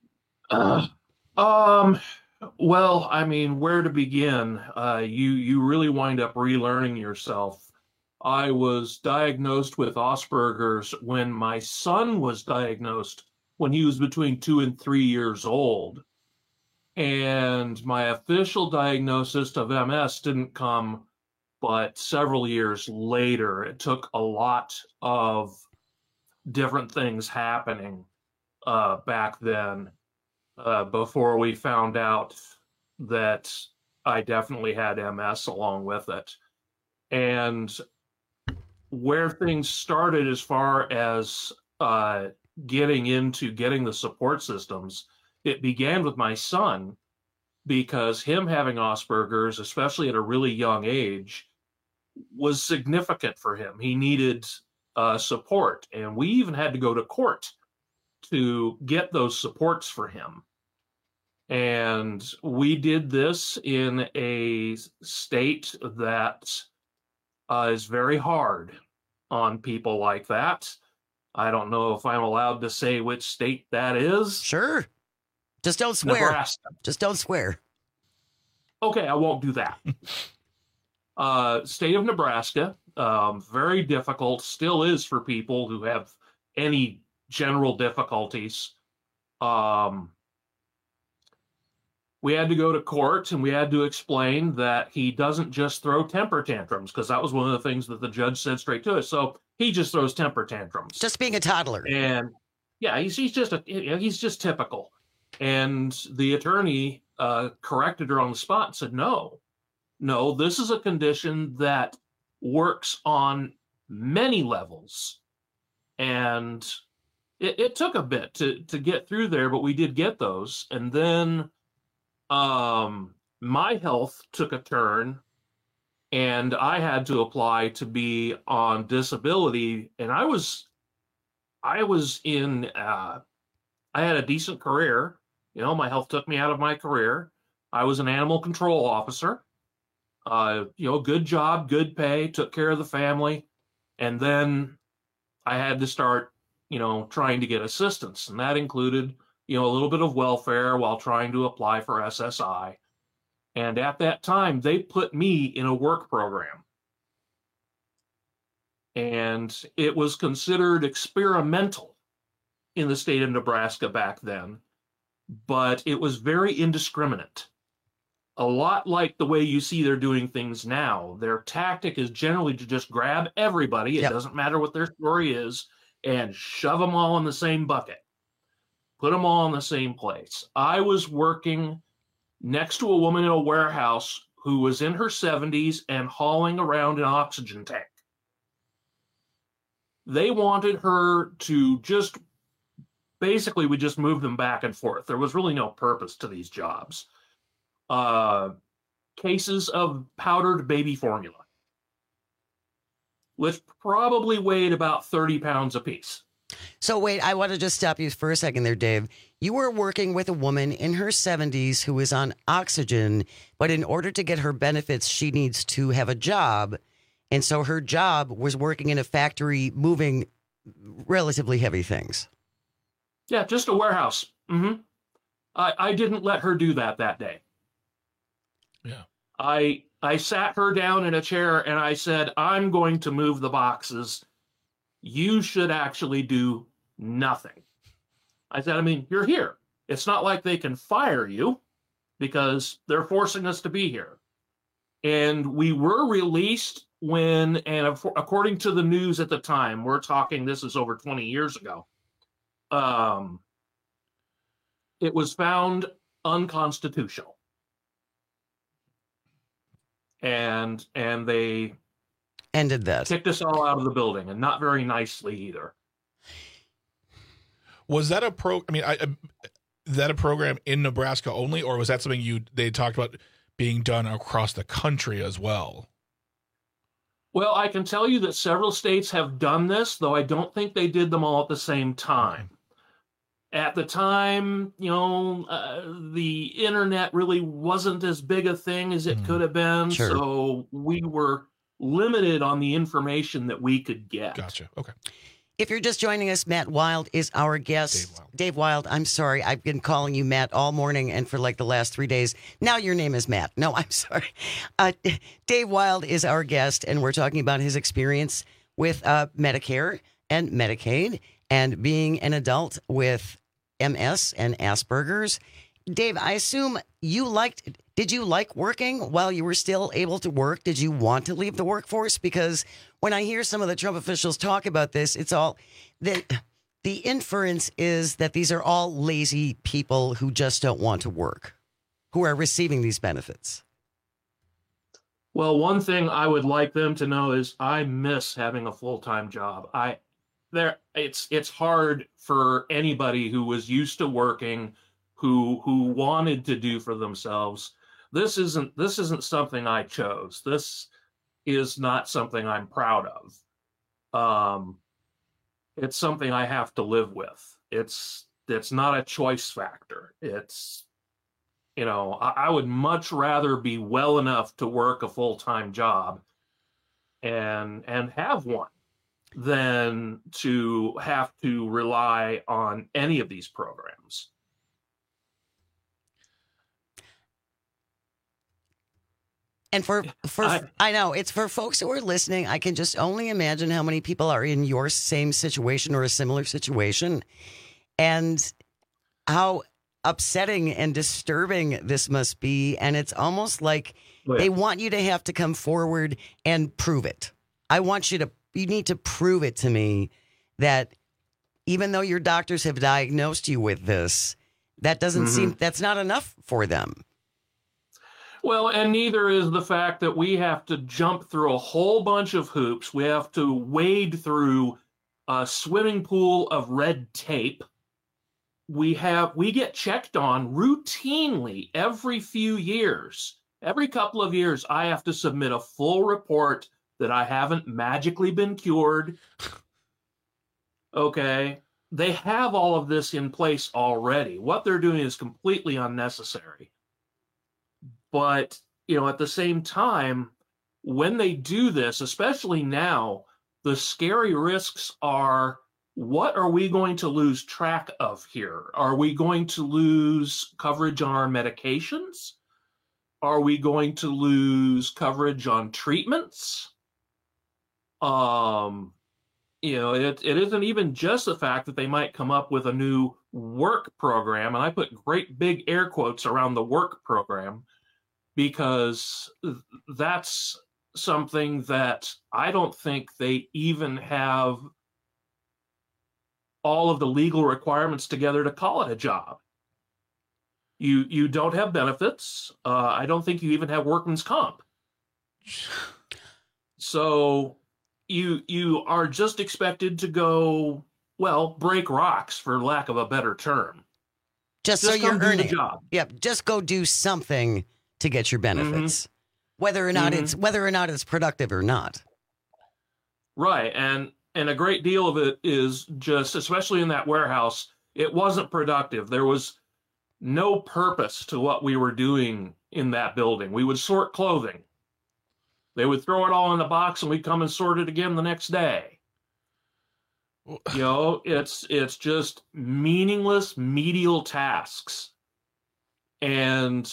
Well, I mean, where to begin? You really wind up relearning yourself. I was diagnosed with Asperger's when my son was diagnosed when he was between 2 and 3 years old. And my official diagnosis of MS didn't come but several years later. It took a lot of different things happening back then before we found out that I definitely had MS along with it. And where things started as far as getting the support systems, it began with my son, because him having Asperger's, especially at a really young age, was significant for him. He needed support, and we even had to go to court to get those supports for him. And we did this in a state that is very hard on people like that. I don't know if I'm allowed to say which state that is. Sure. Just don't swear. Nebraska. Just don't swear. Okay, I won't do that. State of Nebraska, very difficult, still is for people who have any general difficulties. We had to go to court and we had to explain that he doesn't just throw temper tantrums, because that was one of the things that the judge said straight to us. So he just throws temper tantrums. Just being a toddler. And yeah, he's just typical. And the attorney corrected her on the spot and said, no, this is a condition that works on many levels. And it took a bit to get through there, but we did get those. And then my health took a turn, and I had to apply to be on disability. And I had a decent career. You know, my health took me out of my career. I was an animal control officer. Good job, good pay, took care of the family. And then I had to start, trying to get assistance. And that included, a little bit of welfare while trying to apply for SSI. And at that time, they put me in a work program. And it was considered experimental in the state of Nebraska back then, but it was very indiscriminate. A lot like the way you see they're doing things now. Their tactic is generally to just grab everybody, it doesn't matter what their story is, and shove them all in the same bucket. Put them all in the same place. I was working next to a woman in a warehouse who was in her 70s and hauling around an oxygen tank. They wanted her to basically, we just moved them back and forth. There was really no purpose to these jobs. Cases of powdered baby formula, which probably weighed about 30 pounds apiece. So wait, I want to just stop you for a second there, Dave. You were working with a woman in her 70s who is on oxygen, but in order to get her benefits, she needs to have a job. And so her job was working in a factory moving relatively heavy things. Yeah, just a warehouse. I didn't let her do that day. Yeah. I sat her down in a chair and I said, I'm going to move the boxes. You should actually do nothing. I said, I mean, you're here. It's not like they can fire you because they're forcing us to be here. And we were released when, and according to the news at the time, we're talking, this is over 20 years ago, it was found unconstitutional. And they ended that. Kicked us all out of the building, and not very nicely either. Was that a that a program in Nebraska only, or was that something they talked about being done across the country as well? Well, I can tell you that several states have done this, though I don't think they did them all at the same time. At the time, the internet really wasn't as big a thing as it could have been. Sure. So we were limited on the information that we could get. Gotcha. Okay. If you're just joining us, Matt Wild is our guest. Dave Wild, I'm sorry. I've been calling you Matt all morning and for like the last 3 days. Now your name is Matt. No, I'm sorry. Dave Wild is our guest, and we're talking about his experience with Medicare and Medicaid and being an adult with MS and Asperger's. Dave, I assume did you like working while you were still able to work? Did you want to leave the workforce? Because when I hear some of the Trump officials talk about this, it's all the inference is that these are all lazy people who just don't want to work, who are receiving these benefits. Well, one thing I would like them to know is I miss having a full-time job. It's hard for anybody who was used to working, who wanted to do for themselves. This isn't something I chose. This is not something I'm proud of. It's something I have to live with. It's not a choice factor. It's, I would much rather be well enough to work a full-time job and have one than to have to rely on any of these programs. And I know it's for folks who are listening. I can just only imagine how many people are in your same situation or a similar situation, and how upsetting and disturbing this must be. And it's almost like they want you to have to come forward and prove it. You need to prove it to me that even though your doctors have diagnosed you with this, that doesn't seem, that's not enough for them. Well, and neither is the fact that we have to jump through a whole bunch of hoops. We have to wade through a swimming pool of red tape. We get checked on routinely every few years. Every couple of years, I have to submit a full report that I haven't magically been cured. Okay. They have all of this in place already. What they're doing is completely unnecessary. But, at the same time, when they do this, especially now, the scary risks are, what are we going to lose track of here? Are we going to lose coverage on our medications? Are we going to lose coverage on treatments? It isn't even just the fact that they might come up with a new work program, and I put great big air quotes around the work program, because that's something that I don't think they even have all of the legal requirements together to call it a job. You don't have benefits. I don't think you even have workman's comp. So you are just expected to go, break rocks, for lack of a better term. Just so you're earning a job. Yep, just go do something to get your benefits, whether or not it's productive or not. Right, and And a great deal of it is just, especially in that warehouse, it wasn't productive. There was no purpose to what we were doing in that building. We would sort clothing. They would throw it all in the box and we'd come and sort it again the next day. You know, it's just meaningless medial tasks. And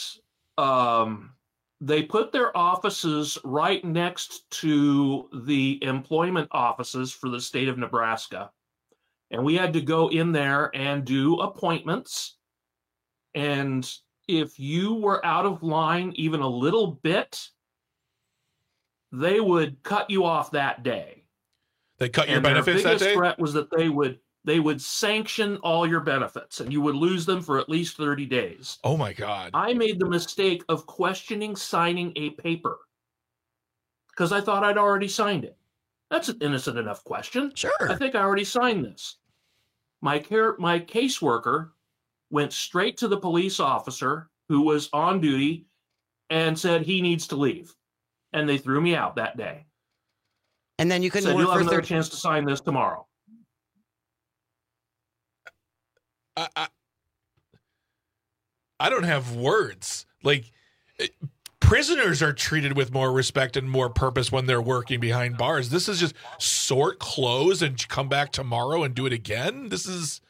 they put their offices right next to the employment offices for the state of Nebraska. And we had to go in there and do appointments. And if you were out of line even a little bit, they would cut you off that day. They cut your benefits that day? The biggest threat was that they would sanction all your benefits, and you would lose them for at least 30 days. Oh, my God. I made the mistake of questioning signing a paper because I thought I'd already signed it. That's an innocent enough question. Sure. I think I already signed this. My caseworker went straight to the police officer who was on duty and said he needs to leave. And they threw me out that day. And then you couldn't said, work you'll have for another chance to sign this tomorrow. I don't have words. Like, prisoners are treated with more respect and more purpose when they're working behind bars. This is just sort clothes and come back tomorrow and do it again. This is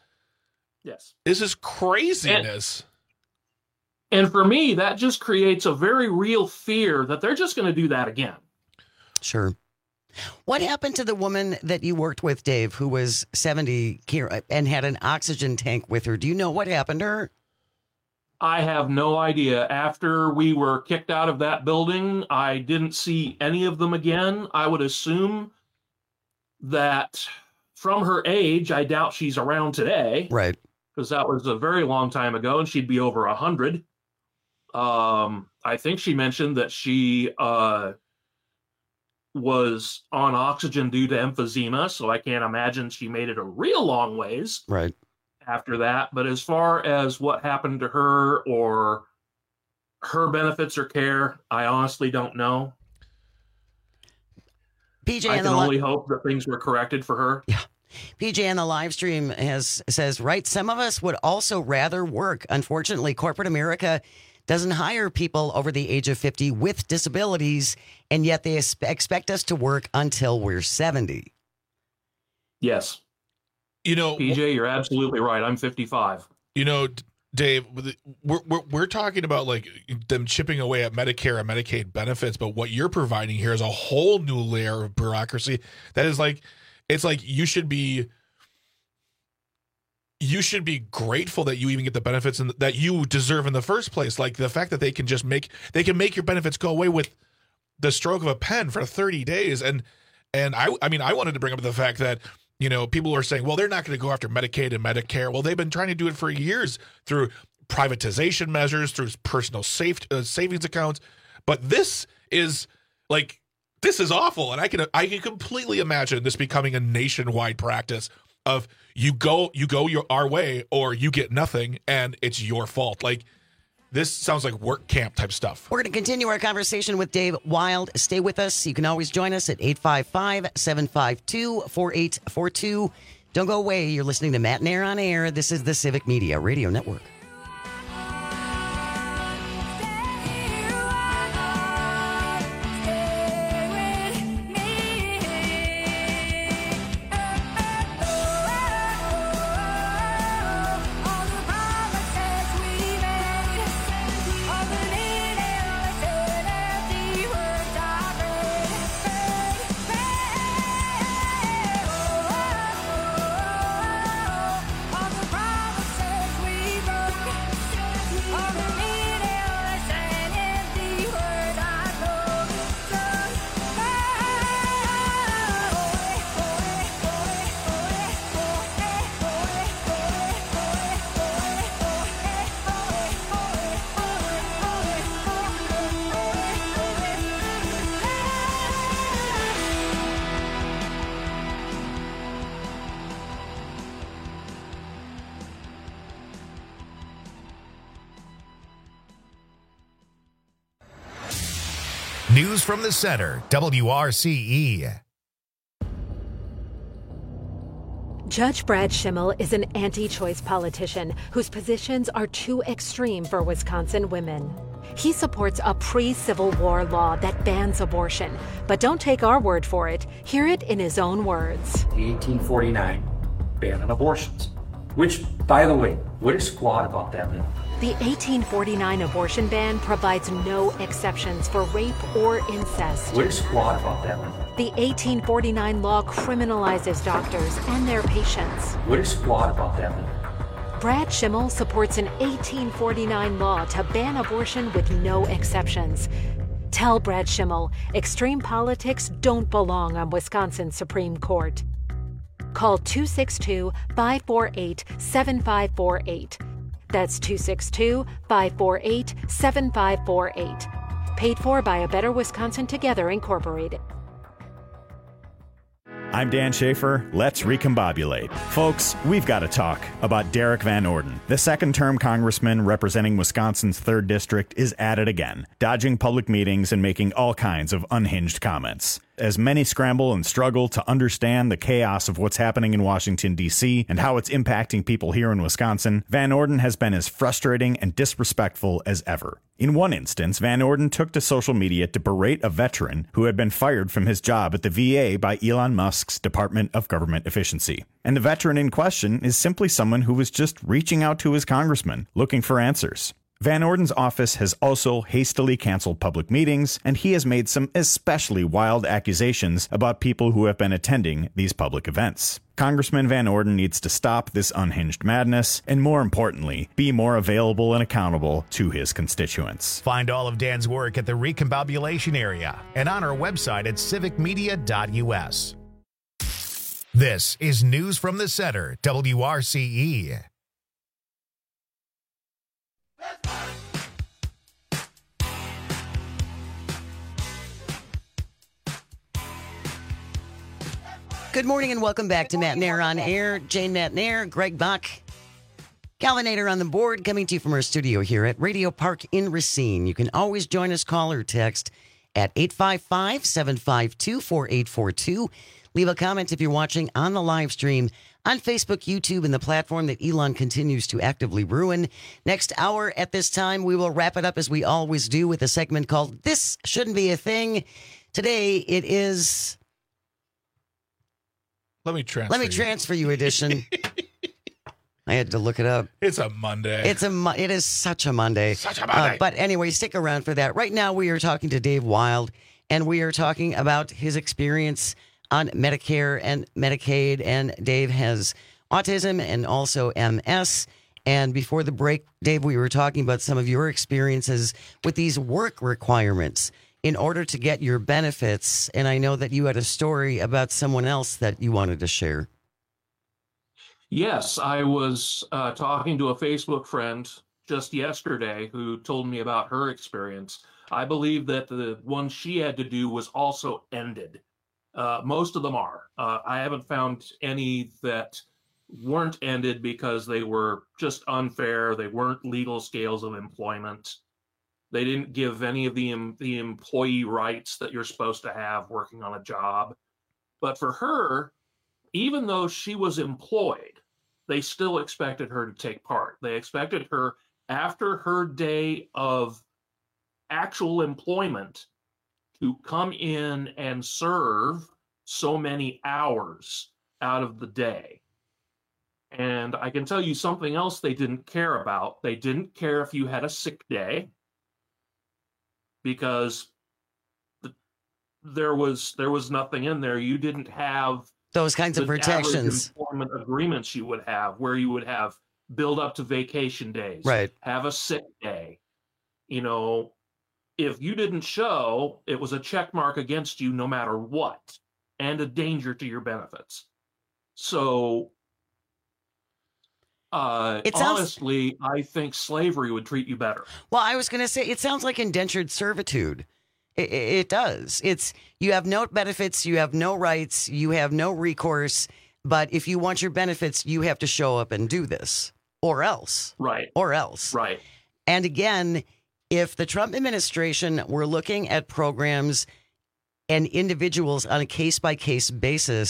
craziness. And for me, that just creates a very real fear that they're just going to do that again. Sure. What happened to the woman that you worked with, Dave, who was 70 and had an oxygen tank with her? Do you know what happened to her? I have no idea. After we were kicked out of that building, I didn't see any of them again. I would assume that from her age, I doubt she's around today. Right. Because that was a very long time ago, and she'd be over 100. I think she mentioned that she was on oxygen due to emphysema, so I can't imagine she made it a real long ways. Right. After that, but as far as what happened to her or her benefits or care, I honestly don't know. PJ, I can only hope that things were corrected for her. Yeah. PJ on the live stream says, right, some of us would also rather work. Unfortunately, corporate America doesn't hire people over the age of 50 with disabilities, and yet they expect us to work until we're 70. Yes. You know, PJ, you're absolutely right. I'm 55. You know, Dave, we're talking about like them chipping away at Medicare and Medicaid benefits, but what you're providing here is a whole new layer of bureaucracy that is like, it's like you should be grateful that you even get the benefits that you deserve in the first place. Like the fact that they can make your benefits go away with the stroke of a pen for 30 days. And I mean, I wanted to bring up the fact that, you know, people are saying, well, they're not going to go after Medicaid and Medicare. Well, they've been trying to do it for years through privatization measures, through personal savings accounts. But this is awful. And I can completely imagine this becoming a nationwide practice of you go our way or you get nothing and it's your fault. Like, this sounds like work camp type stuff. We're going to continue our conversation with Dave Wild. Stay with us. You can always join us at 855-752-4842. Don't go away. You're listening to Matt and Air on Air. This is the Civic Media Radio Network. News from the Center, WRCE. Judge Brad Schimmel is an anti-choice politician whose positions are too extreme for Wisconsin women. He supports a pre-Civil War law that bans abortion. But don't take our word for it. Hear it in his own words. The 1849 ban on abortions, which, by the way, what is flawed about that law? The 1849 abortion ban provides no exceptions for rape or incest. What is flawed about that law? The 1849 law criminalizes doctors and their patients. What is flawed about that law? Brad Schimmel supports an 1849 law to ban abortion with no exceptions. Tell Brad Schimmel, extreme politics don't belong on Wisconsin's Supreme Court. Call 262-548-7548. That's 262-548-7548. Paid for by A Better Wisconsin Together, Incorporated. I'm Dan Schaefer. Let's recombobulate. Folks, we've got to talk about Derek Van Orden. The second-term congressman representing Wisconsin's 3rd District is at it again, dodging public meetings and making all kinds of unhinged comments. As many scramble and struggle to understand the chaos of what's happening in Washington, D.C., and how it's impacting people here in Wisconsin, Van Orden has been as frustrating and disrespectful as ever. In one instance, Van Orden took to social media to berate a veteran who had been fired from his job at the VA by Elon Musk's Department of Government Efficiency. And the veteran in question is simply someone who was just reaching out to his congressman, looking for answers. Van Orden's office has also hastily canceled public meetings, and he has made some especially wild accusations about people who have been attending these public events. Congressman Van Orden needs to stop this unhinged madness, and more importantly, be more available and accountable to his constituents. Find all of Dan's work at the Recombobulation area and on our website at civicmedia.us. This is News from the Center, WRCE. Good morning and welcome back to Matt Nair on Air. Jane Matt Nair, Greg Bach, Calvinator on the board, coming to you from our studio here at Radio Park in Racine. You can always join us, call or text at 855-752-4842. Leave a comment if you're watching on the live stream on Facebook, YouTube, and the platform that Elon continues to actively ruin. Next hour at this time, we will wrap it up as we always do with a segment called This Shouldn't Be a Thing. Today it is... Let me transfer you edition. I had to look it up. It's a Monday. It is such a Monday. But anyway, stick around for that. Right now, we are talking to Dave Wild, and we are talking about his experience on Medicare and Medicaid. And Dave has autism and also MS. And before the break, Dave, we were talking about some of your experiences with these work requirements in order to get your benefits. And I know that you had a story about someone else that you wanted to share. Yes, I was talking to a Facebook friend just yesterday who told me about her experience. I believe that the one she had to do was also ended. Most of them are. I haven't found any that weren't ended because they were just unfair. They weren't legal scales of employment. They didn't give any of the employee rights that you're supposed to have working on a job. But for her, even though she was employed, they still expected her to take part. They expected her, after her day of actual employment, to come in and serve so many hours out of the day. And I can tell you something else they didn't care about. They didn't care if you had a sick day, because there was nothing in there. You didn't have those kinds of protections. Employment agreements you would have, where you would have build up to vacation days, right? Have a sick day. You know, if you didn't show, it was a check mark against you no matter what, and a danger to your benefits. So, honestly, I think slavery would treat you better. Well, I was going to say, it sounds like indentured servitude. It does. It's, you have no benefits, you have no rights, you have no recourse. But if you want your benefits, you have to show up and do this, or else. Right. Or else. Right. And again, if the Trump administration were looking at programs and individuals on a case-by-case basis,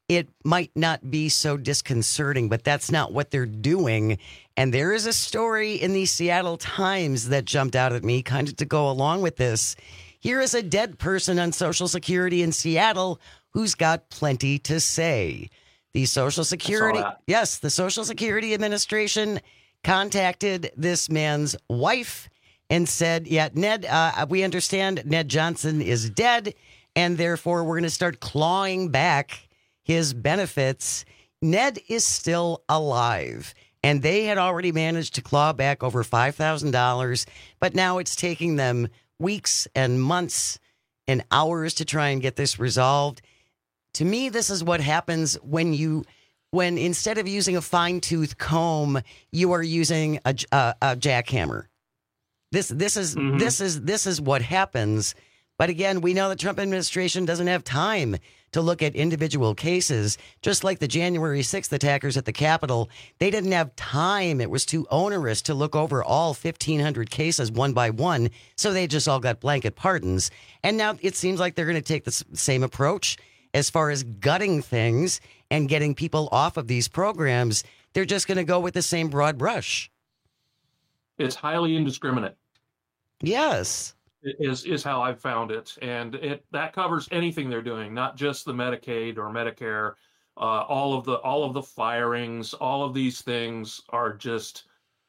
it might not be so disconcerting, but that's not what they're doing. And there is a story in the Seattle Times that jumped out at me kind of to go along with this. Here is a dead person on Social Security in Seattle who's got plenty to say. The Social Security Administration contacted this man's wife and said, yeah, Ned, we understand Ned Johnson is dead, and therefore we're going to start clawing back his benefits. Ned is still alive, and they had already managed to claw back over $5,000, but now it's taking them weeks and months and hours to try and get this resolved. To me, this is what happens when instead of using a fine-tooth comb, you are using a jackhammer. This is what happens. But again, we know the Trump administration doesn't have time to look at individual cases. Just like the January 6th attackers at the Capitol, they didn't have time. It was too onerous to look over all 1,500 cases one by one, so they just all got blanket pardons. And now it seems like they're going to take the same approach as far as gutting things and getting people off of these programs. They're just going to go with the same broad brush. It's highly indiscriminate. Yes. Is how I've found it. And that covers anything they're doing, not just the Medicaid or Medicare. All of the firings, all of these things are just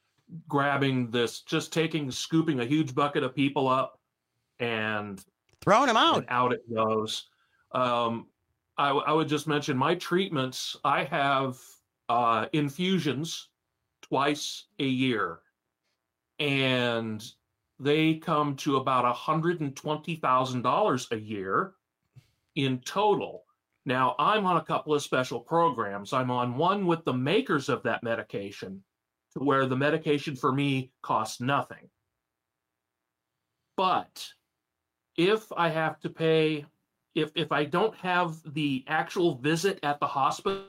scooping a huge bucket of people up and throwing them out. And out it goes. I would just mention my treatments. I have infusions twice a year, and they come to about $120,000 a year in total. Now, I'm on a couple of special programs. I'm on one with the makers of that medication, to where the medication for me costs nothing. But if I have to pay, if I don't have the actual visit at the hospital,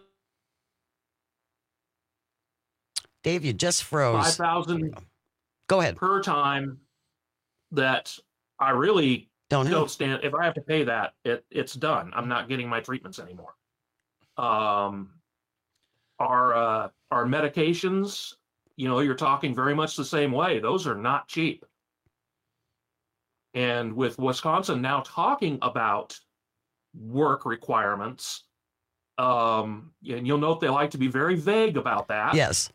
Dave, you just froze. $5,000 Go ahead. per time, that I really don't stand. If I have to pay that, it's done. I'm not getting my treatments anymore. Our medications, you're talking very much the same way. Those are not cheap. And with Wisconsin now talking about work requirements, and you'll note they like to be very vague about that. Yes.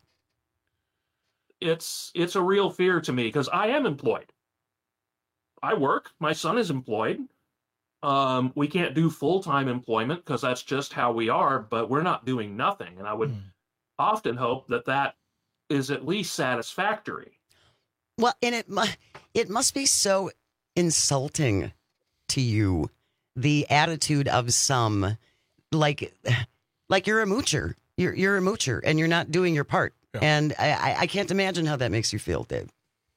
It's a real fear to me, because I am employed. I work. My son is employed. We can't do full-time employment because that's just how we are, but we're not doing nothing. And I would often hope that is at least satisfactory. Well, and it must be so insulting to you, the attitude of some, like you're a moocher. You're a moocher and you're not doing your part. Yeah. And I can't imagine how that makes you feel, Dave.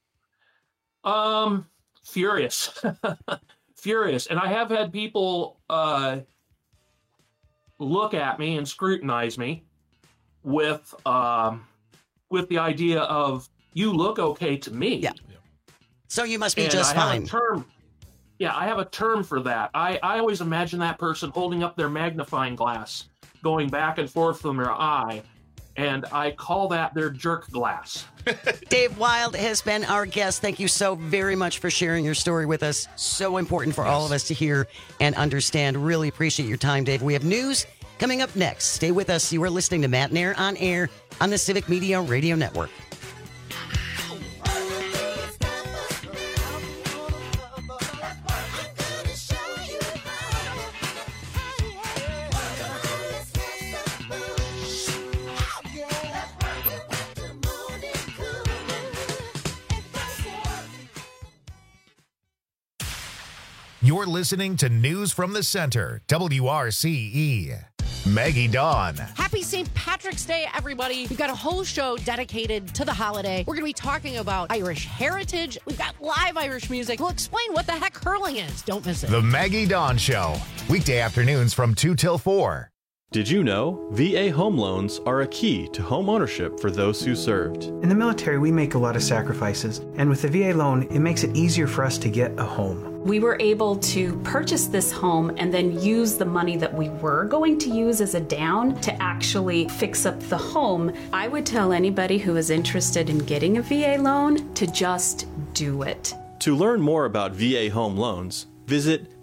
Furious. Furious. And I have had people look at me and scrutinize me with the idea of, you look okay to me. Yeah. So you must be just fine. I have a term for that. I always imagine that person holding up their magnifying glass, going back and forth from their eye, and I call that their jerk glass. Dave Wild has been our guest. Thank you so very much for sharing your story with us. So important for all of us to hear and understand. Really appreciate your time, Dave. We have news coming up next. Stay with us. You are listening to Matt and Air on air on the Civic Media Radio Network. You're listening to News from the Center, WRCE. Maggie Dawn. Happy St. Patrick's Day, everybody. We've got a whole show dedicated to the holiday. We're going to be talking about Irish heritage. We've got live Irish music. We'll explain what the heck hurling is. Don't miss it. The Maggie Dawn Show. Weekday afternoons from 2 till 4. Did you know VA home loans are a key to home ownership for those who served? In the military, we make a lot of sacrifices. And with the VA loan, it makes it easier for us to get a home. We were able to purchase this home and then use the money that we were going to use as a down to actually fix up the home. I would tell anybody who is interested in getting a VA loan to just do it. To learn more about VA home loans, visit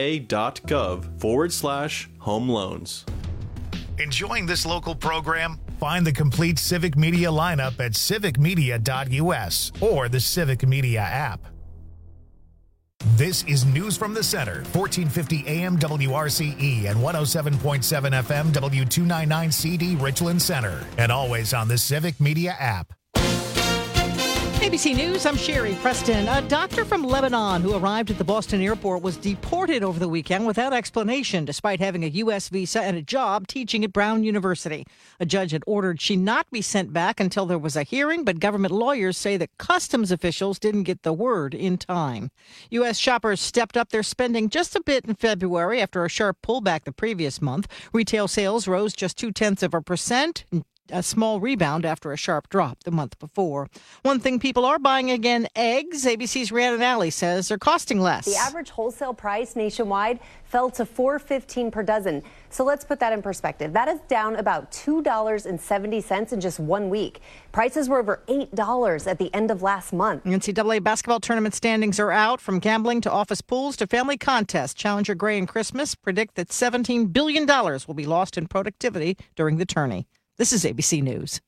va.gov/home loans. Enjoying this local program? Find the complete Civic Media lineup at civicmedia.us or the Civic Media app. This is News from the Center, 1450 AM WRCE and 107.7 FM W299CD Richland Center, and always on the Civic Media app. ABC News, I'm Sherry Preston. A doctor from Lebanon who arrived at the Boston airport was deported over the weekend without explanation, despite having a U.S. visa and a job teaching at Brown University. A judge had ordered she not be sent back until there was a hearing, but government lawyers say that customs officials didn't get the word in time. U.S. shoppers stepped up their spending just a bit in February after a sharp pullback the previous month. Retail sales rose just 0.2%. A small rebound after a sharp drop the month before. One thing people are buying again, eggs. ABC's Rhiannon Alley says they're costing less. The average wholesale price nationwide fell to $4.15 per dozen. So let's put that in perspective. That is down about $2.70 in just 1 week. Prices were over $8 at the end of last month. NCAA basketball tournament standings are out. From gambling to office pools to family contests, Challenger Gray and Christmas predict that $17 billion will be lost in productivity during the tourney. This is ABC News.